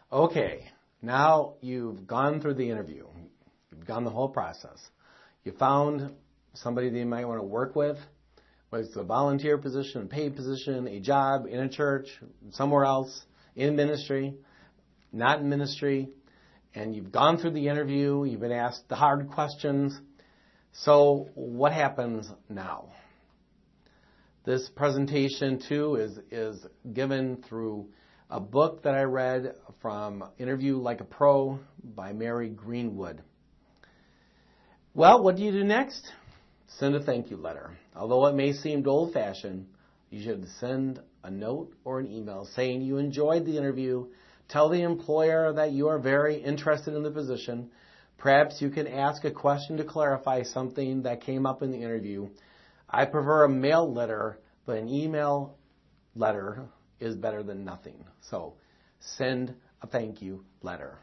Okay, now you've gone through the interview. You've gone the whole process. You found somebody that you might want to work with, whether it's a volunteer position, a paid position, a job in a church, somewhere else, in ministry, not in ministry, and you've gone through the interview, you've been asked the hard questions. So what happens now? This presentation, too, is given through a book that I read from Interview Like a Pro by Mary Greenwood. Well, what do you do next? Send a thank you letter. Although it may seem old-fashioned, you should send a note or an email saying you enjoyed the interview. Tell the employer that you are very interested in the position. Perhaps you can ask a question to clarify something that came up in the interview. I prefer a mail letter, but an email letter is better than nothing. So send a thank you letter.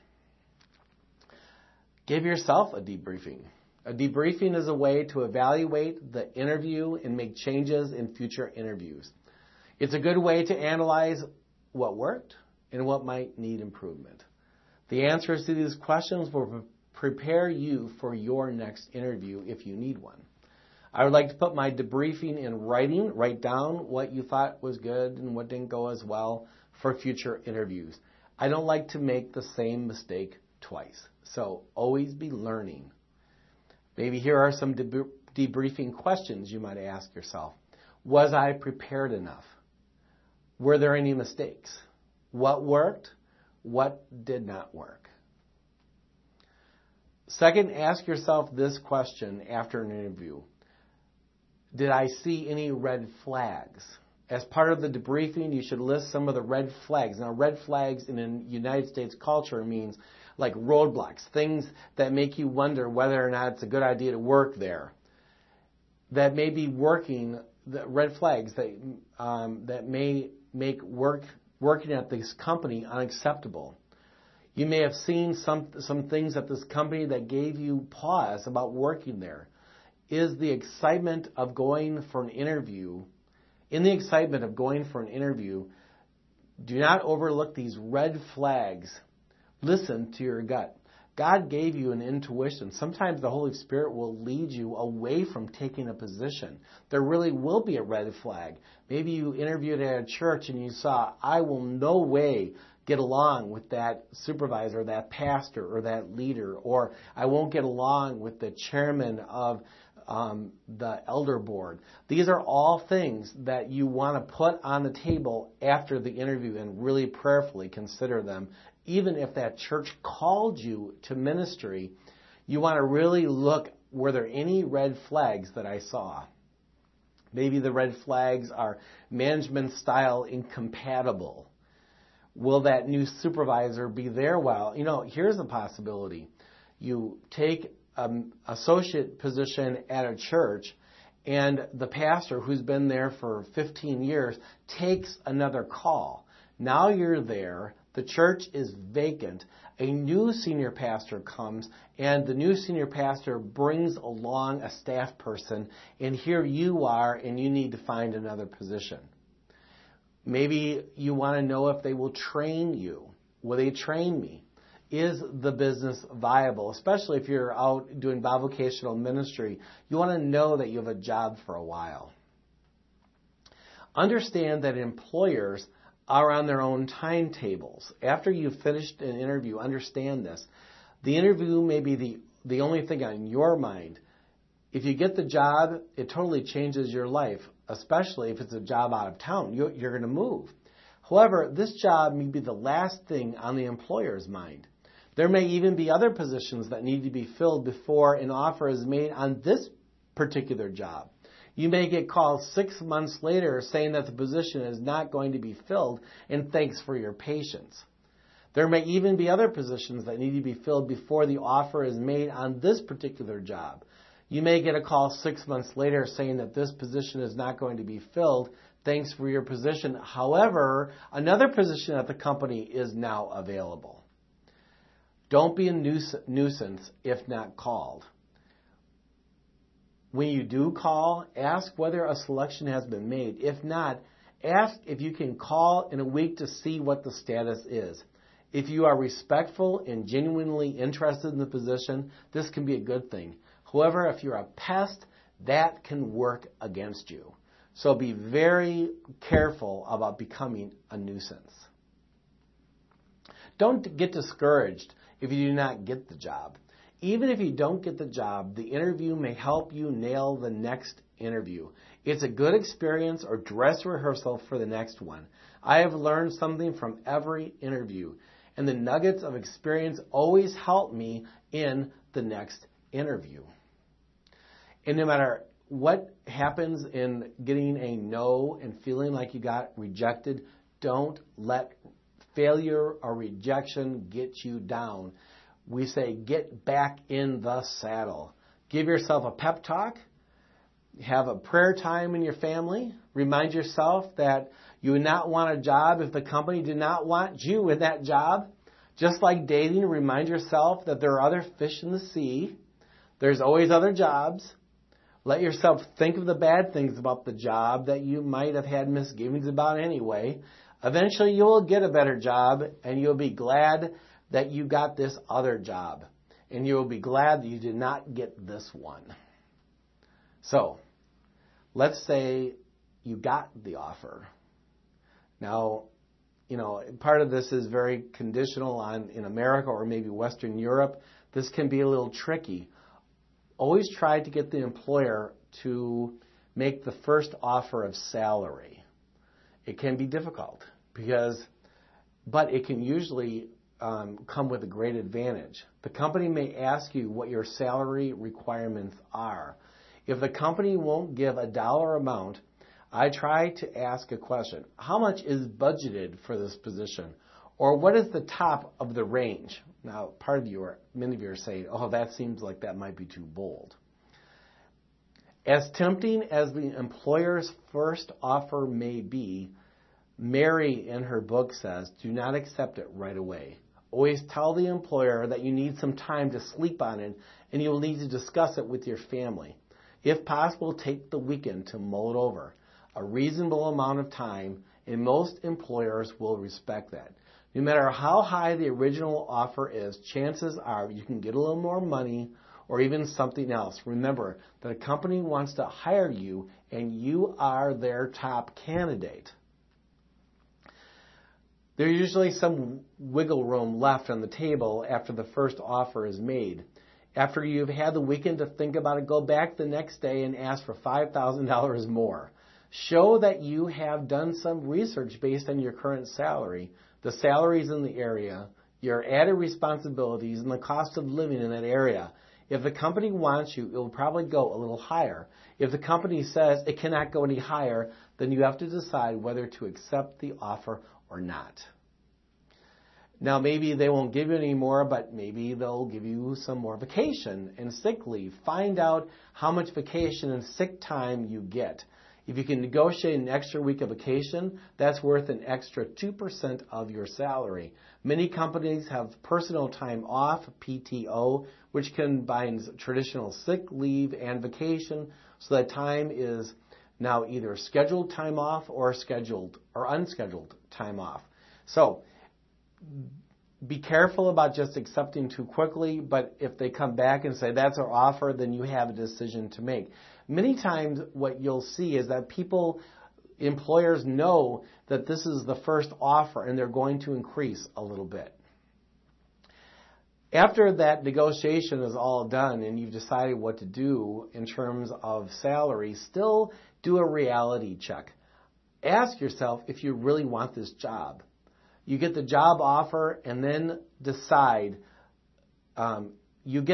Give yourself a debriefing. A debriefing is a way to evaluate the interview and make changes in future interviews. It's a good way to analyze what worked and what might need improvement. The answers to these questions will prepare you for your next interview if you need one. I would like to put my debriefing in writing, write down what you thought was good and what didn't go as well for future interviews. I don't like to make the same mistake twice, so always be learning. Maybe here are some debriefing questions you might ask yourself. Was I prepared enough? Were there any mistakes? What worked? What did not work? Second, ask yourself this question after an interview. Did I see any red flags? As part of the debriefing, you should list some of the red flags. Now, red flags in a United States culture means like roadblocks, things that make you wonder whether or not it's a good idea to work there. That may be working, the red flags that may make working at this company unacceptable. You may have seen some things at this company that gave you pause about working there. Is the excitement of going for an interview, do not overlook these red flags. Listen to your gut. God gave you an intuition. Sometimes the Holy Spirit will lead you away from taking a position. There really will be a red flag. Maybe you interviewed at a church and you saw, I will no way get along with that supervisor, that pastor, or that leader, or I won't get along with the chairman of the elder board. These are all things that you want to put on the table after the interview and really prayerfully consider them. Even if that church called you to ministry, you want to really look, were there any red flags that I saw? Maybe the red flags are management style incompatible. Will that new supervisor be there well? Here's a possibility. You take an associate position at a church, and the pastor who's been there for 15 years takes another call. Now you're there, the church is vacant, a new senior pastor comes, and the new senior pastor brings along a staff person, and here you are, and you need to find another position. Maybe you want to know if they will train you. Will they train me? Is the business viable? Especially if you're out doing bivocational ministry, you want to know that you have a job for a while. Understand that employers are on their own timetables. After you've finished an interview, understand this. The interview may be the only thing on your mind. If you get the job, it totally changes your life, especially if it's a job out of town. You're going to move. However, this job may be the last thing on the employer's mind. There may even be other positions that need to be filled before an offer is made on this particular job. You may get called 6 months later saying that the position is not going to be filled, and thanks for your patience. There may even be other positions that need to be filled before the offer is made on this particular job. You may get a call 6 months later saying that this position is not going to be filled, thanks for your position. However, another position at the company is now available. Don't be a nuisance if not called. When you do call, ask whether a selection has been made. If not, ask if you can call in a week to see what the status is. If you are respectful and genuinely interested in the position, this can be a good thing. However, if you're a pest, that can work against you. So be very careful about becoming a nuisance. Don't get discouraged if you do not get the job. Even if you don't get the job, the interview may help you nail the next interview. It's a good experience or dress rehearsal for the next one. I have learned something from every interview, and the nuggets of experience always help me in the next interview. And no matter what happens in getting a no and feeling like you got rejected, don't let failure or rejection get you down. We say get back in the saddle. Give yourself a pep talk. Have a prayer time in your family. Remind yourself that you would not want a job if the company did not want you in that job. Just like dating, remind yourself that there are other fish in the sea. There's always other jobs. Let yourself think of the bad things about the job that you might have had misgivings about anyway. Eventually you will get a better job, and you'll be glad that you got this other job. And you will be glad that you did not get this one. So, let's say you got the offer. Now, part of this is very conditional on in America or maybe Western Europe. This can be a little tricky. Always try to get the employer to make the first offer of salary. It can be difficult but it can usually come with a great advantage. The company may ask you what your salary requirements are. If the company won't give a dollar amount, I try to ask a question. How much is budgeted for this position? Or what is the top of the range? Now, many of you are saying, oh, that seems like that might be too bold. As tempting as the employer's first offer may be, Mary in her book says, do not accept it right away. Always tell the employer that you need some time to sleep on it, and you will need to discuss it with your family. If possible, take the weekend to mull it over. A reasonable amount of time, and most employers will respect that. No matter how high the original offer is, chances are you can get a little more money or even something else. Remember that a company wants to hire you, and you are their top candidate. There's usually some wiggle room left on the table after the first offer is made. After you've had the weekend to think about it, go back the next day and ask for $5,000 more. Show that you have done some research based on your current salary, the salaries in the area, your added responsibilities, and the cost of living in that area. If the company wants you, it will probably go a little higher. If the company says it cannot go any higher, then you have to decide whether to accept the offer or not. Now, maybe they won't give you any more, but maybe they'll give you some more vacation and sick leave. Find out how much vacation and sick time you get. If you can negotiate an extra week of vacation, that's worth an extra 2% of your salary. Many companies have personal time off, PTO, which combines traditional sick leave and vacation, so that time is now either scheduled time off or scheduled or unscheduled time off. So, be careful about just accepting too quickly, but if they come back and say that's our offer, then you have a decision to make. Many times what you'll see is that employers know that this is the first offer and they're going to increase a little bit. After that negotiation is all done and you've decided what to do in terms of salary, still do a reality check. Ask yourself if you really want this job. You get the job offer and then decide, you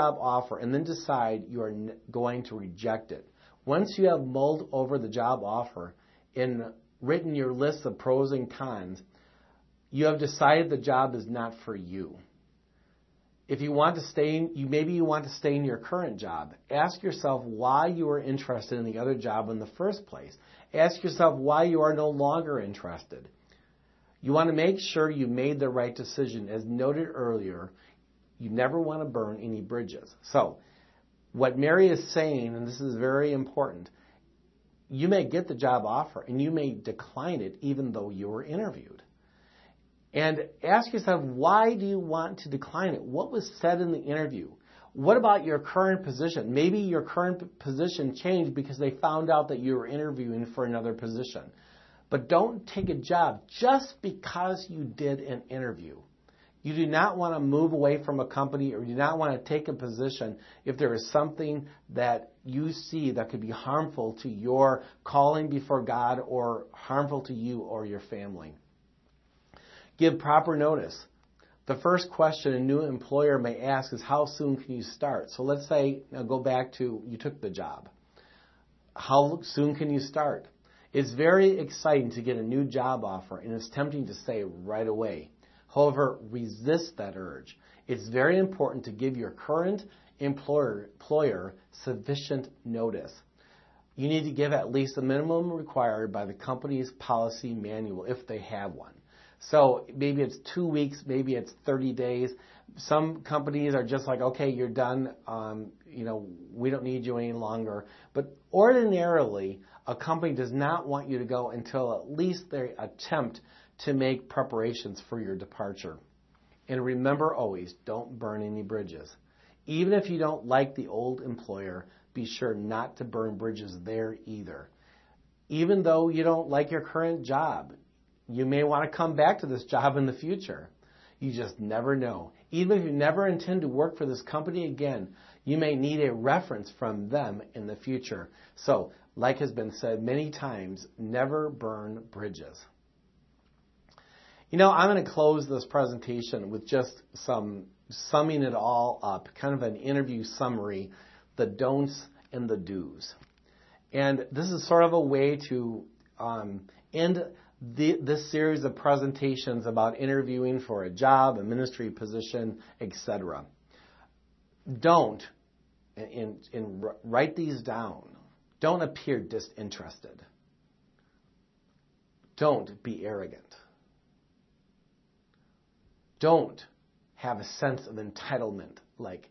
are going to reject it. Once you have mulled over the job offer and written your list of pros and cons, you have decided the job is not for you. If you want to maybe you want to stay in your current job. Ask yourself why you are interested in the other job in the first place. Ask yourself why you are no longer interested. You want to make sure you made the right decision. As noted earlier, you never want to burn any bridges. So, what Mary is saying, and this is very important, you may get the job offer and you may decline it even though you were interviewed. And ask yourself, why do you want to decline it? What was said in the interview? What about your current position? Maybe your current position changed because they found out that you were interviewing for another position. But don't take a job just because you did an interview. You do not want to move away from a company, or you do not want to take a position if there is something that you see that could be harmful to your calling before God or harmful to you or your family. Give proper notice. The first question a new employer may ask is, how soon can you start? So let's say, now go back to, you took the job. How soon can you start? It's very exciting to get a new job offer, and it's tempting to say right away. However, resist that urge. It's very important to give your current employer sufficient notice. You need to give at least the minimum required by the company's policy manual, if they have one. So maybe it's 2 weeks, maybe it's 30 days. Some companies are just like, okay, you're done. We don't need you any longer. But ordinarily, a company does not want you to go until at least they attempt to make preparations for your departure. And remember always, don't burn any bridges. Even if you don't like the old employer, be sure not to burn bridges there either. Even though you don't like your current job, you may want to come back to this job in the future. You just never know. Even if you never intend to work for this company again, you may need a reference from them in the future. So, like has been said many times, never burn bridges. I'm going to close this presentation with just some summing it all up, kind of an interview summary, the don'ts and the do's. And this is sort of a way to end this series of presentations about interviewing for a job, a ministry position, etc. Don't, and write these down, don't appear disinterested. Don't be arrogant. Don't have a sense of entitlement like,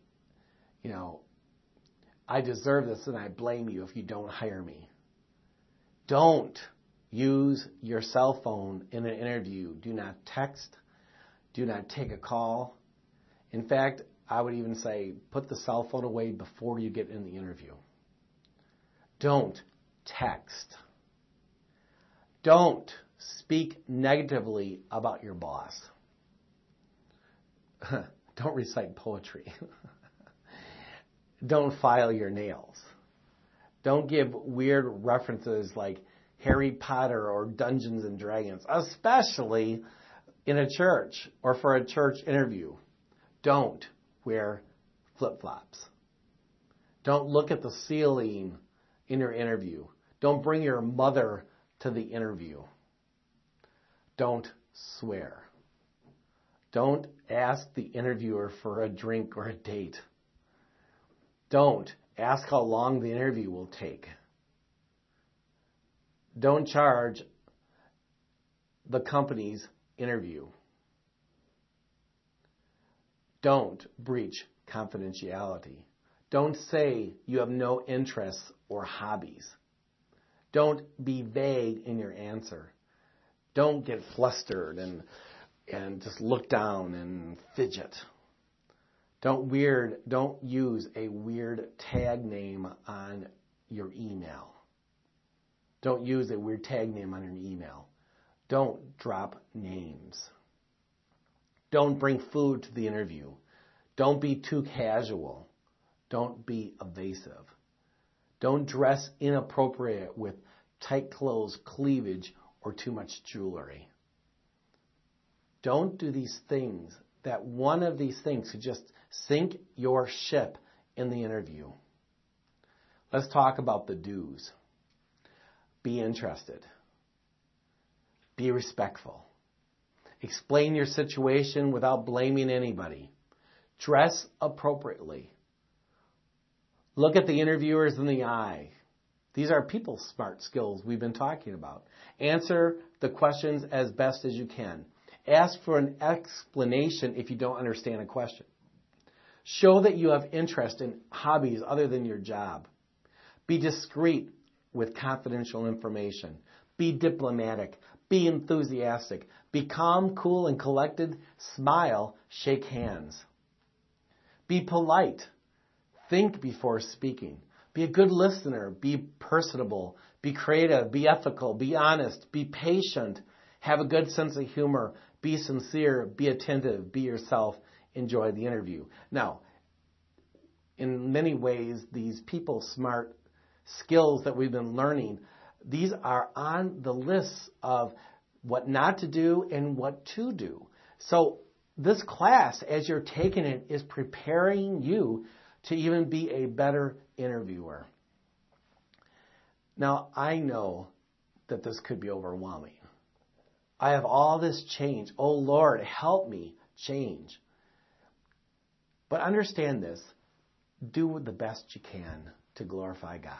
I deserve this and I blame you if you don't hire me. Don't use your cell phone in an interview. Do not text. Do not take a call. In fact, I would even say put the cell phone away before you get in the interview. Don't text. Don't speak negatively about your boss. Don't recite poetry. Don't file your nails. Don't give weird references like Harry Potter or Dungeons and Dragons, especially in a church or for a church interview. Don't wear flip-flops. Don't look at the ceiling in your interview. Don't bring your mother to the interview. Don't swear. Don't ask the interviewer for a drink or a date. Don't ask how long the interview will take. Don't charge the company's interview. Don't breach confidentiality. Don't say you have no interests or hobbies. Don't be vague in your answer. Don't get flustered and just look down and fidget. Don't use a weird tag name on your email. Don't use a weird tag name on your email. Don't drop names. Don't bring food to the interview. Don't be too casual. Don't be evasive. Don't dress inappropriate with tight clothes, cleavage, or too much jewelry. Don't do these things that one of these things could just sink your ship in the interview. Let's talk about the do's. Be interested. Be respectful. Explain your situation without blaming anybody. Dress appropriately. Look at the interviewers in the eye. These are people smart skills we've been talking about. Answer the questions as best as you can. Ask for an explanation if you don't understand a question. Show that you have interest in hobbies other than your job. Be discreet with confidential information. Be diplomatic. Be enthusiastic. Be calm, cool, and collected. Smile, shake hands. Be polite. Think before speaking. Be a good listener. Be personable. Be creative. Be ethical. Be honest. Be patient. Have a good sense of humor. Be sincere. Be attentive. Be yourself. Enjoy the interview. Now, in many ways, these people smart skills that we've been learning, these are on the list of what not to do and what to do. So this class, as you're taking it, is preparing you to even be a better interviewer. Now, I know that this could be overwhelming. I have all this change. Oh, Lord, help me change. But understand this. Do the best you can to glorify God.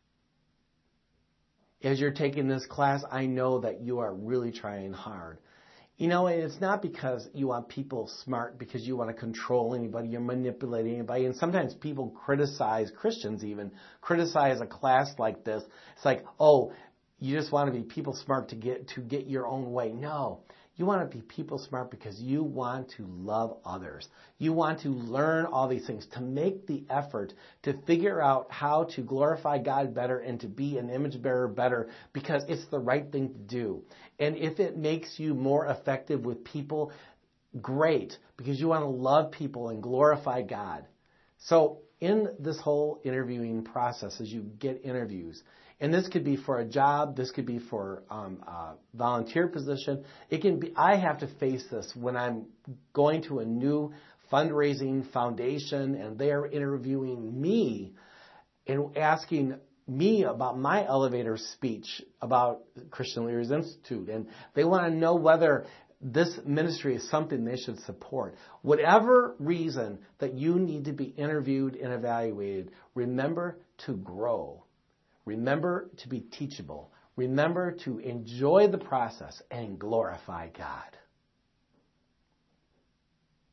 As you're taking this class, I know that you are really trying hard. You know, and it's not because you want people smart, because you want to control anybody or manipulate anybody. And sometimes people criticize, Christians even, criticize a class like this. It's like, oh, you just want to be people smart to get your own way. No. You want to be people smart because you want to love others. You want to learn all these things, to make the effort to figure out how to glorify God better and to be an image bearer better, because it's the right thing to do. And if it makes you more effective with people, great, because you want to love people and glorify God. So in this whole interviewing process, as you get interviews, and this could be for a job, this could be for a volunteer position. It can be. I have to face this when I'm going to a new fundraising foundation and they're interviewing me and asking me about my elevator speech about Christian Leaders Institute. And they want to know whether this ministry is something they should support. Whatever reason that you need to be interviewed and evaluated, remember to grow. Remember to be teachable. Remember to enjoy the process and glorify God.